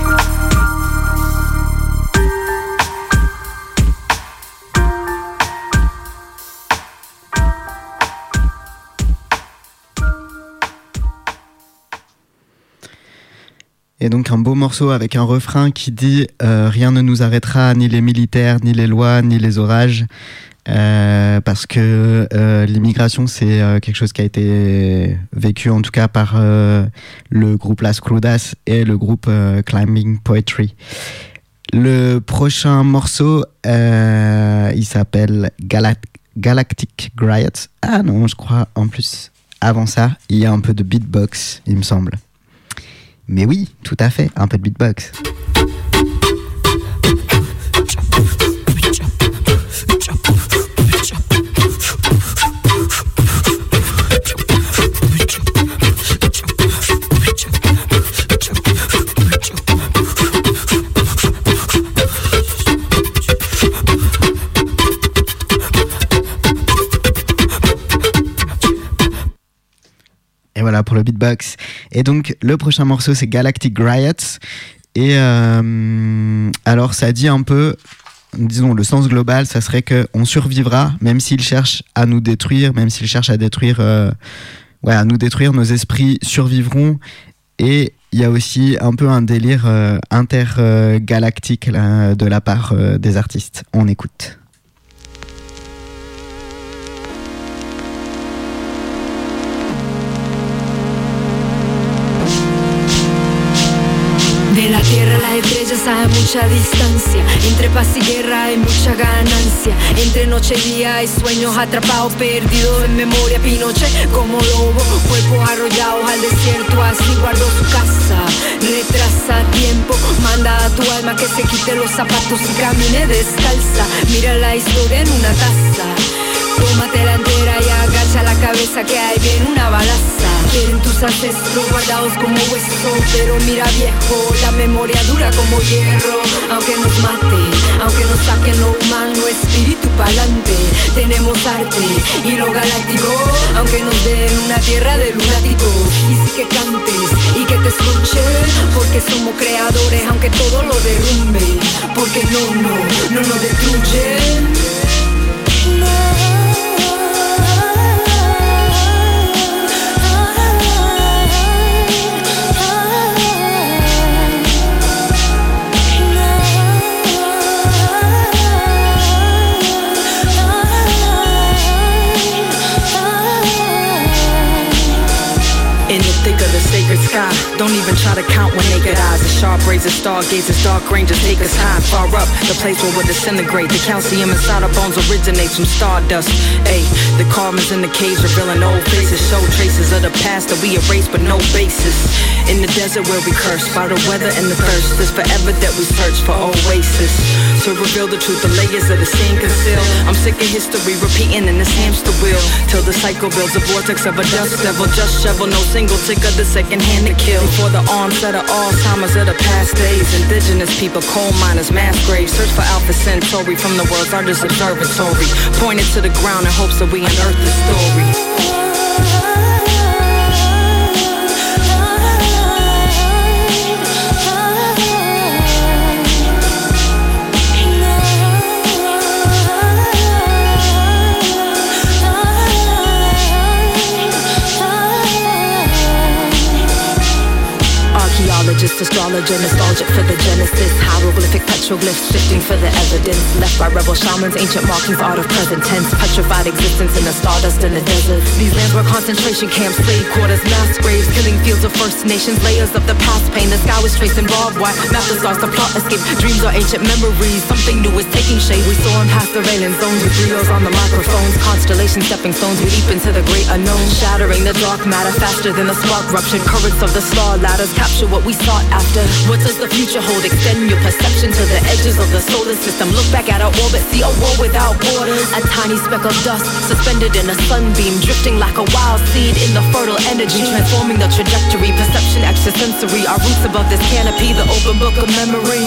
Et donc un beau morceau avec un refrain qui dit euh, rien ne nous arrêtera, ni les militaires, ni les lois, ni les orages, euh, parce que euh, l'immigration c'est euh, quelque chose qui a été vécu en tout cas par euh, le groupe Las Crudas et le groupe euh, Climbing Poetry. Le prochain morceau, euh, il s'appelle Galact- Galactic Griot. Ah non, je crois en plus avant ça, il y a un peu de beatbox, il me semble. Mais oui, tout à fait, un peu de beatbox. voilà pour le beatbox. Et donc le prochain morceau c'est Galactic Riots. Et euh, alors ça dit un peu, disons le sens global, ça serait qu'on survivra même s'ils cherchent à nous détruire, même s'ils cherchent à détruire, euh, ouais, à nous détruire, nos esprits survivront. Et il y a aussi un peu un délire euh, intergalactique là, de la part euh, des artistes. On écoute.
De la tierra las estrellas hay mucha distancia. Entre paz y guerra hay mucha ganancia. Entre noche y día hay sueños atrapados, perdidos en memoria. Pinochet como lobo, cuerpos arrollados al desierto. Así guardó su casa. Retrasa tiempo, manda a tu alma que se quite los zapatos y camine descalza. Mira la historia en una taza. Tómatela entera y agacha la cabeza que ahí viene una balaza. Quieren tus ancestros guardados como hueso, pero mira viejo, la memoria dura como hierro. Aunque nos maten, aunque nos saquen lo humano, espíritu pa'lante. Tenemos arte y lo galáctico, aunque nos den una tierra de lunáticos. Y sí que cantes y que te escuchen, porque somos creadores aunque todo lo derrumbe. Porque no, no, no nos destruyen.
In the thick of the sacred sky, don't even try to count with naked eyes. The sharp razor stargazers, dark rangers take us high, far up, the place where we'll disintegrate. The calcium inside our bones originates from stardust. Ayy, the carbons in the caves revealing old faces, show traces of the past that we erase but no basis. In the desert where we cursed by the weather and the thirst, it's forever that we search for oasis. To reveal the truth, the layers of the scene conceal. I'm sick of history repeating in this hamster wheel, till the cycle builds a vortex of a dust devil. Just shovel, no single tick of the second hand to kill. Before the onset of Alzheimer's of the past days, indigenous people, coal miners, mass graves. Search for Alpha Centauri from the world's largest observatory. Pointed to the ground in hopes that we unearth the story. Archaeologist, astrologer, nostalgic for the genesis. Hieroglyphic petroglyphs, sifting for the evidence. Left by rebel shamans, ancient markings, art of present tense. Petrified existence in the stardust in the desert. These lands were concentration camps, slave quarters, mass graves. Killing fields of First Nations, layers of the past pain. The sky was traced in barbed wire, map the stars, the plot escape. Dreams are ancient memories, something new is taking shape. We soar past the railing zones with griots on the microphones. Constellation stepping stones, we leap into the great unknown. Shattering the dark matter faster than the spark ruptured. Currents of the star ladders capture what we sought after. What does the future hold? Extend your perception to the edges of the solar system. Look back at our orbit, see a world without borders. A tiny speck of dust suspended in a sunbeam, drifting like a wild seed in the fertile energy, transforming the trajectory. Perception extrasensory, our roots above this canopy, the open book of memory.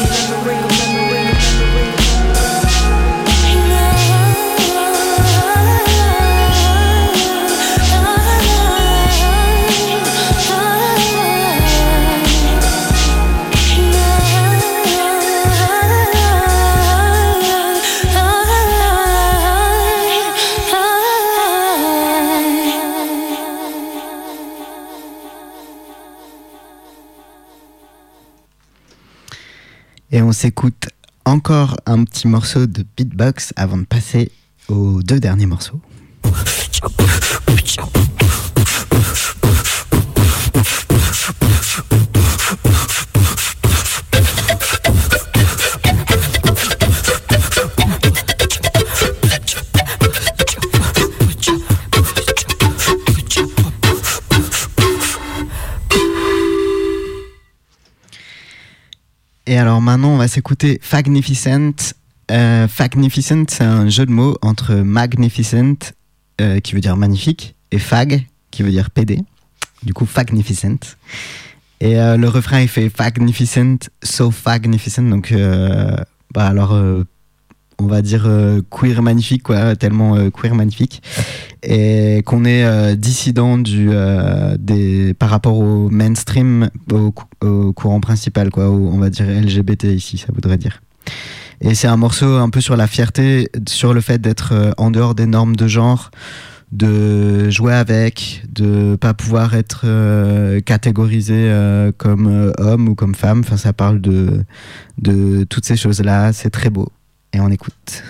Et on s'écoute encore un petit morceau de beatbox avant de passer aux deux derniers morceaux. Et alors maintenant, on va s'écouter Fagnificent. Euh, Fagnificent, c'est un jeu de mots entre Magnificent, euh, qui veut dire magnifique, et Fag, qui veut dire P D. Du coup, Fagnificent. Et euh, le refrain, il fait Fagnificent, so Fagnificent. Donc, euh, bah alors, euh, on va dire euh, queer magnifique, quoi, tellement euh, queer magnifique, et qu'on est euh, dissident du euh, des par rapport au mainstream, au, au courant principal, quoi, au, on va dire L G B T ici, ça voudrait dire. Et c'est un morceau un peu sur la fierté, sur le fait d'être euh, en dehors des normes de genre, de jouer avec, de pas pouvoir être euh, catégorisé euh, comme euh, homme ou comme femme. Enfin, ça parle de de toutes ces choses-là. C'est très beau. Et on écoute.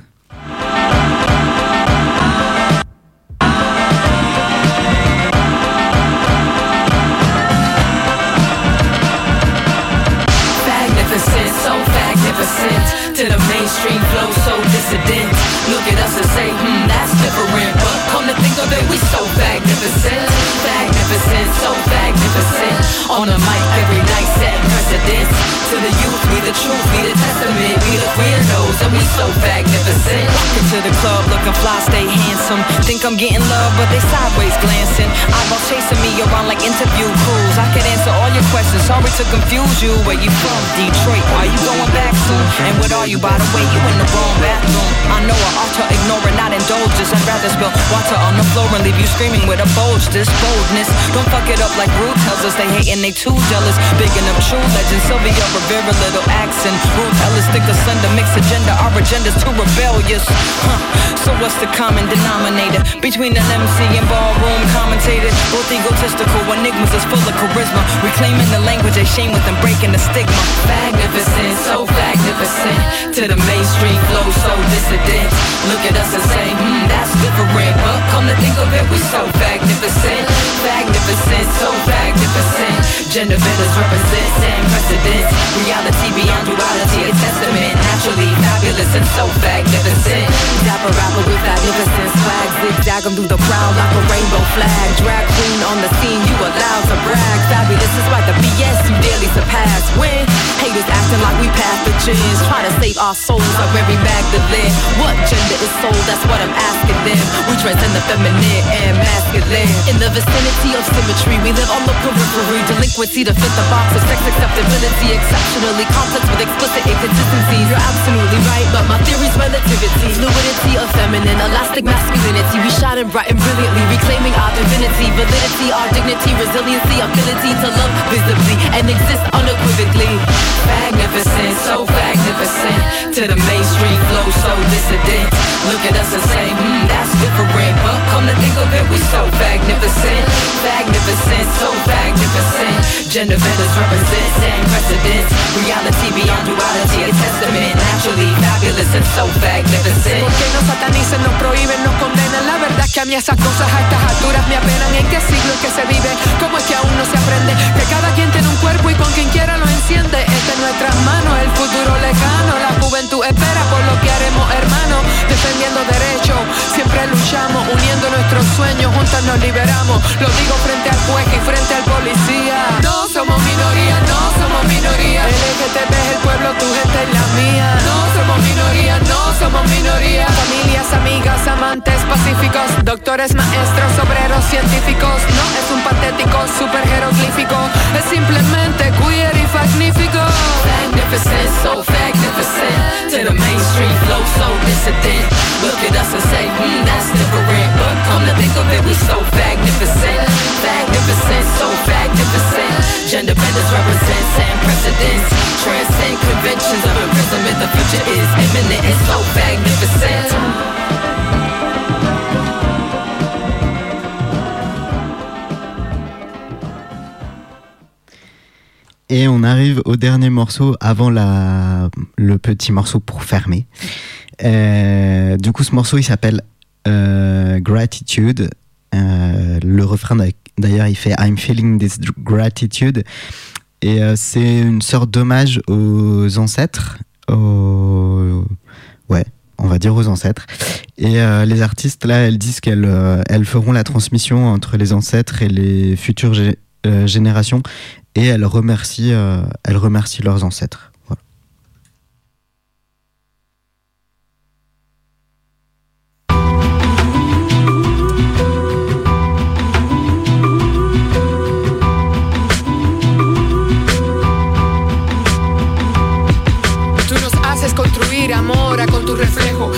Magnificent, so magnificent. To the mainstream flow, so dissident. Look at us and say, hmm, that's different. But come to think of it, we so magnificent. Magnificent, so magnificent. On the mic every night, setting precedents. To the youth, we the truth, we the testament. We the weirdos, and we so magnificent.
Walking to the club, looking fly, stay handsome. Think I'm getting love, but they sideways glancing. Eyeballs chasing me around like interview crews. I could answer all your questions, sorry to confuse you. Where you from? Detroit. Are you going back soon? And what are you, by the way? You in the wrong bathroom. I know I ought to ignore it, not indulge this. I'd rather spill water on the floor and leave you screaming with a bulge. This boldness, don't fuck it up like Ruth tells us. They hating, they too jealous. Bigging up true legends, Sylvia Rivera, little accent. Ruth Ellis, stick asunder, mix agenda. Our agenda's too rebellious. Huh. So what's the common denominator between an M C and ballroom commentator? Both egotistical enigmas is full of charisma. Reclaiming the language they shame with and breaking the stigma.
Magnificent, so magnificent. To the mainstream flow, so dissident. Look at us and say, hmm, that's different. But come to think of it, we so magnificent. Magnificent, so magnificent. Gender benders represent and precedents. Reality beyond duality, a testament. Naturally fabulous and so magnificent. Dapper rapper with magnificent swag. Zigzag 'em through the crowd like a rainbow flag. Drag queen on the scene, you allowed to brag. Fabulous is like the B S you daily surpass. When haters acting like we pathogens, try to save our souls like Mary Magdalene. What gender is soul? That's what I'm asking them. We transcend the feminine and masculine. In the vicinity of symmetry, we live on the periphery. Delinquency to fit the box of sex acceptability. Exceptionally complex with explicit inconsistencies. You're absolutely right, but my theory's relativity. Fluidity of feminine, elastic masculinity. We shine bright and brilliantly, reclaiming our divinity. Validity, our dignity, resiliency, ability to love visibly and exist unequivocally. Magnificent, so magnificent. To the mainstream flow, so dissident. Look at us and say, hmm, that's different. But come to think of it, we so magnificent. Magnificent, so magnificent. Gender benders represent and precedents. Reality beyond duality, a testament. Naturally fabulous and so magnificent.
¿Por qué nos satanizan, nos prohíben, nos condenan? La verdad es que a mí esas cosas a estas alturas me apenan. ¿En qué siglo es que se vive? ¿Cómo es que aún no se aprende? Que cada quien tiene un cuerpo y con quien quiera lo enciende. Está en nuestras manos, el futuro lejano. La juventud espera por lo que haremos, hermanos. Defendiendo derechos, siempre luchamos. Uniendo nuestros sueños, juntos nos liberamos. Lo digo frente al juez y frente al policía. No somos minoría, no somos minoría. El L G T B es el pueblo, tu gente es la mía. No somos minoría, no somos minoría. Familias, amigas, amantes pacíficos. Doctores, maestros, obreros, científicos. No es un patético super jeroglífico. Es simplemente queer y magnífico.
Magnificent, so magnificent. To the mainstream flow, so dissident. Look at us and say, hmm, that's different. But come to think of it, we so magnificent. Magnificent, so magnificent. Gender benders represents and precedents. Transcend conventions of imprisonment. The future is imminent and so magnificent.
Et on arrive au dernier morceau avant la, le petit morceau pour fermer. Euh, du coup, ce morceau, il s'appelle euh, Gratitude. Euh, le refrain, d'ailleurs, il fait I'm feeling this gratitude. Et euh, c'est une sorte d'hommage aux ancêtres. Aux... Ouais, on va dire aux ancêtres. Et euh, les artistes, là, elles disent qu'elles euh, elles feront la transmission entre les ancêtres et les futures gé- euh, générations. Et elles remercient, euh, elles remercient leurs ancêtres. Voilà.
Tú nos haces construir amor con tu reflejo.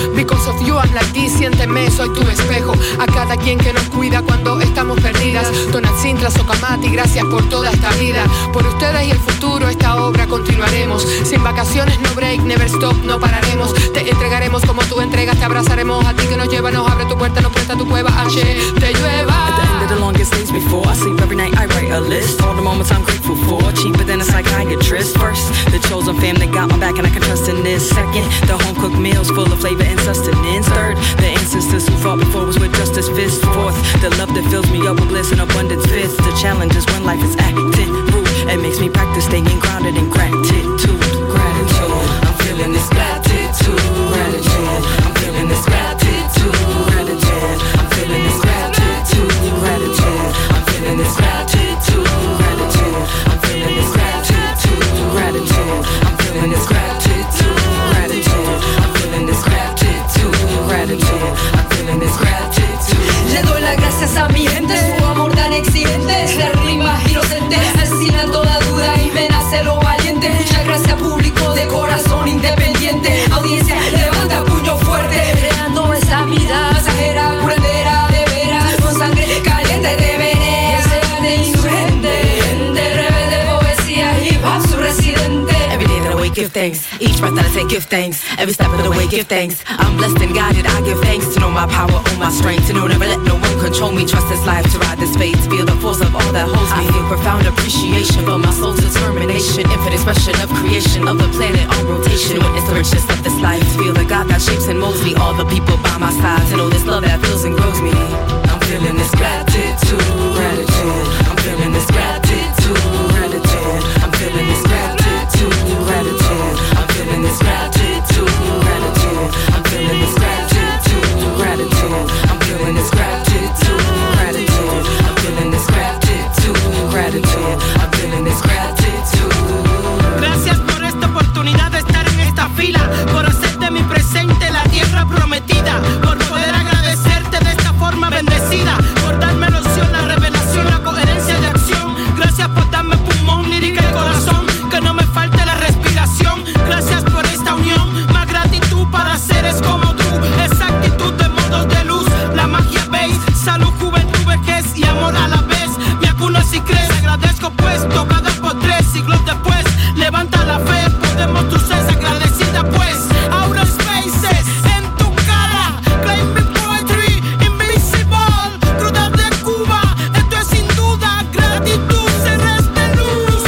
tu espejo. A cada quien que nos cuida cuando estamos perdidas. Tonantzintla, Socamati, gracias por toda esta vida. Por ustedes y el futuro esta obra continuaremos. Sin vacaciones, no break, never stop, no pararemos. Te entregaremos como tú entregas, te abrazaremos. A ti que nos lleva, nos abre tu puerta, nos presta tu cueva. Ayer te llueva.
At the end of the longest days before I sleep every night, I write a list. All the moments I'm grateful for, cheaper than a psychiatrist. First, the chosen fam that got my back and I can trust in this. Second, the home cooked meals full of flavor and sustenance. Third, the ancestors who fought before was with justice fist. Fourth, the love that fills me up with bliss and abundance. Fifth, the challenges when life is acting rude. It makes me practice staying grounded in gratitude. Gratitude, I'm feeling this gratitude. Gratitude, I'm feeling this gratitude. Gratitude, I'm feeling this gratitude. Gratitude, I'm feeling this gratitude. Gratitude, I'm feeling this gratitude. Gratitude, I'm feeling this gratitude. Gratitude, I'm feeling this gratitude. Gratitude, I'm feeling this gratitude.
Le doy las gracias a mi gente, su amor tan exigente, ser rimas inocentes, asesina toda duda y me nace lo valiente. Muchas gracias público de corazón independiente, audiencia levanta puño fuerte, creando esa vida pasajera, curandera de veras, con sangre caliente de venera, sea de insurgente, de rebelde poesía, hip hop su residente.
Every day that I wake, give thanks. Each breath that I take, give thanks. Every step of the way, give thanks. I'm blessed and guided, I give thanks. To know my power, own my strength. To know never let no one control me. Trust this life, to ride this fate. To feel the force of all that holds me. I feel profound appreciation for my soul's determination. Infinite expression of creation of the planet on rotation. Witness the richness of this life. To feel the God that shapes and molds me. All the people by my side. To know this love that fills and grows me. I'm feeling this gratitude. Gratitude. I'm feeling this gratitude. Gratitude. I'm feeling this gratitude. Gratitude. I'm feeling this gratitude. Gratitude. I'm feeling this gratitude. Gratitude. I'm feeling this gratitude. Gratitude. I'm feeling this gratitude. Gratitude. I'm feeling this gratitude.
Gracias por esta oportunidad de estar en esta fila, por hacer de mi presente la tierra prometida, por poder agradecerte de esta forma bendecida, por darme la opción, la revelación, la coherencia de acción. Gracias por darme pulmón, lírica y corazón, que no me falte la respiración. Gracias por esta unión, más gratitud para seres como tú. Esa actitud de modos de luz, la magia veis, salud, juventud, vejez y amor a la vez. Me acuno si crees, agradezco pues, tocada por tres siglos después. Levanta la fe, podemos tú ser agradecida pues. Outer spaces, en tu cara, claiming poetry, invisible. Cruda de Cuba, esto es sin duda gratitud, seres de luz.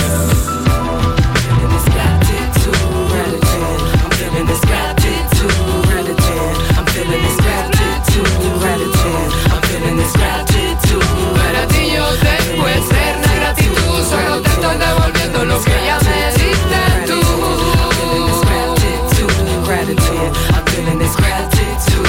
I'm feeling this gratitude, gratitude. I'm feeling this gratitude, gratitude. I'm feeling this gratitude.
Para ti yo tengo eterna gratitud, solo te estoy devolviendo lo que ya me diste tú.
Gratitude, I'm feeling this gratitude.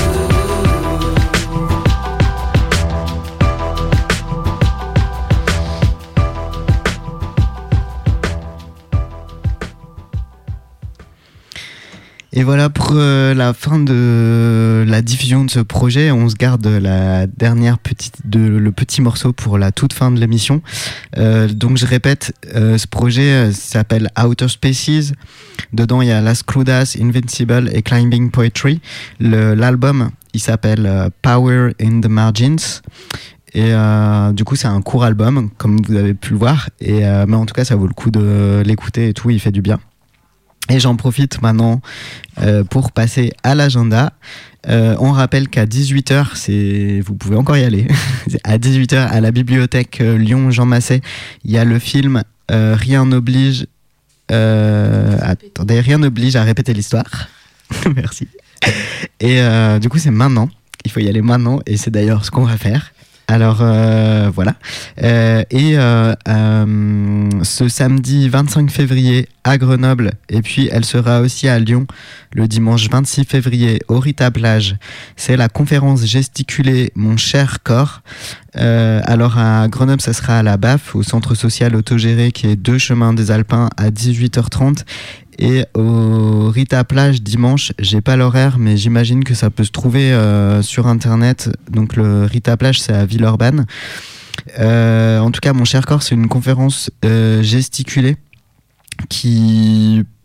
Et voilà pour euh, la fin de la diffusion de ce projet. On se garde la dernière petite, de, le petit morceau pour la toute fin de l'émission. Euh, donc je répète, euh, ce projet euh, s'appelle Outer Spaces. Dedans il y a Las Crudas, Invincible et Climbing Poetry. Le, l'album il s'appelle euh, Power in the Margins. Et euh, du coup c'est un court album comme vous avez pu le voir. Et, euh, mais en tout cas ça vaut le coup de l'écouter et tout, il fait du bien. Et j'en profite maintenant euh, pour passer à l'agenda. Euh, on rappelle qu'à dix-huit heures, c'est, vous pouvez encore y aller, à dix-huit heures à la bibliothèque euh, Lyon Jean Massé, il y a le film euh, Rien n'oblige, euh, attendez, Rien n'oblige à répéter l'histoire. Merci. Et euh, du coup, c'est maintenant. Il faut y aller maintenant et c'est d'ailleurs ce qu'on va faire. Alors euh, voilà. Euh, et euh, euh, ce samedi vingt-cinq février à Grenoble, et puis elle sera aussi à Lyon le dimanche vingt-six février au Rita Plage. C'est la conférence Gesticuler mon cher corps. Euh, alors à Grenoble, ça sera à la B A F, au centre social autogéré qui est deux chemin des Alpins à dix-huit heures trente. Et au Rita Plage dimanche, j'ai pas l'horaire, mais j'imagine que ça peut se trouver euh, sur internet. Donc le Rita Plage, c'est à Villeurbanne. Euh, en tout cas, mon cher corps, c'est une conférence euh, gesticulée qui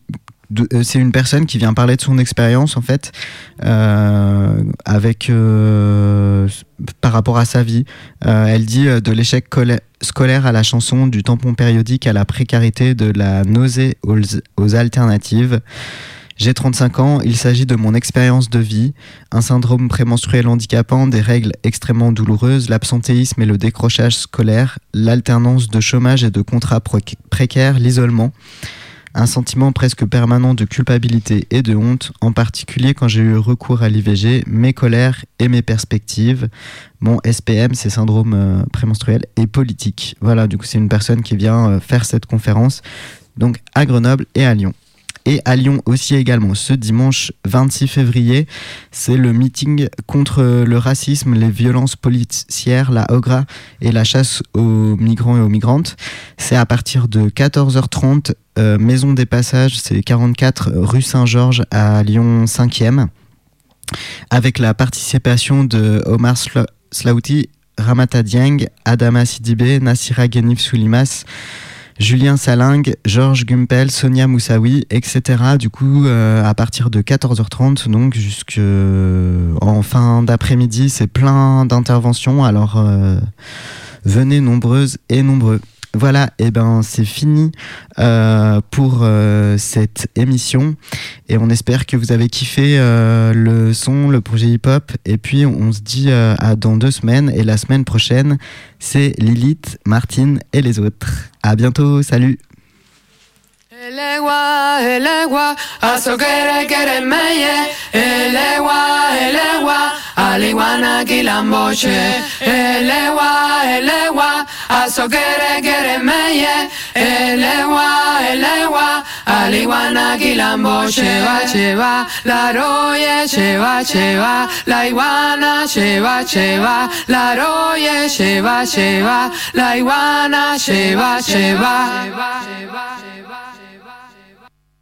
de, euh, c'est une personne qui vient parler de son expérience en fait, euh, avec euh, par rapport à sa vie. Euh, elle dit euh, de l'échec colère scolaire à la chanson, du tampon périodique à la précarité, de la nausée aux, aux alternatives. J'ai trente-cinq ans, il s'agit de mon expérience de vie, un syndrome prémenstruel handicapant, des règles extrêmement douloureuses, l'absentéisme et le décrochage scolaire, l'alternance de chômage et de contrats pré- précaires, l'isolement, un sentiment presque permanent de culpabilité et de honte, en particulier quand j'ai eu recours à l'I V G, mes colères et mes perspectives. Mon S P M, c'est syndrome euh, prémenstruel et politique. Voilà, du coup c'est une personne qui vient euh, faire cette conférence, donc à Grenoble et à Lyon. Et à Lyon aussi également, ce dimanche vingt-six février, c'est le meeting contre le racisme, les violences policières, la Ogra et la chasse aux migrants et aux migrantes. C'est à partir de quatorze heures trente, euh, Maison des Passages, c'est quarante-quatre rue Saint-Georges à Lyon cinquième, avec la participation de Omar Sla- Slaouti, Ramata Dieng, Adama Sidibé, Nassira Ghenif Soulimas, Julien Salingue, Georges Gumpel, Sonia Moussaoui, et cetera. Du coup, euh, à partir de quatorze heures trente, donc jusqu'en fin d'après-midi, c'est plein d'interventions. Alors, euh, venez nombreuses et nombreux. Voilà, et ben c'est fini euh, pour euh, cette émission. Et on espère que vous avez kiffé euh, le son, le projet hip-hop. Et puis, on se dit euh, à dans deux semaines. Et la semaine prochaine, c'est Lilith, Martine et les autres. À bientôt, salut.
Elewa, elewa, aso kere kere meye. Elewa, elewa, aliwana kilamboche. Elewa, elewa, aso kere kere meye. Elewa, elewa, aliwana kilamboche. Cheva, cheva, la roye, cheva, cheva, la iguana, cheva, cheva, la roye, cheva, cheva, la iguana, cheva, cheva.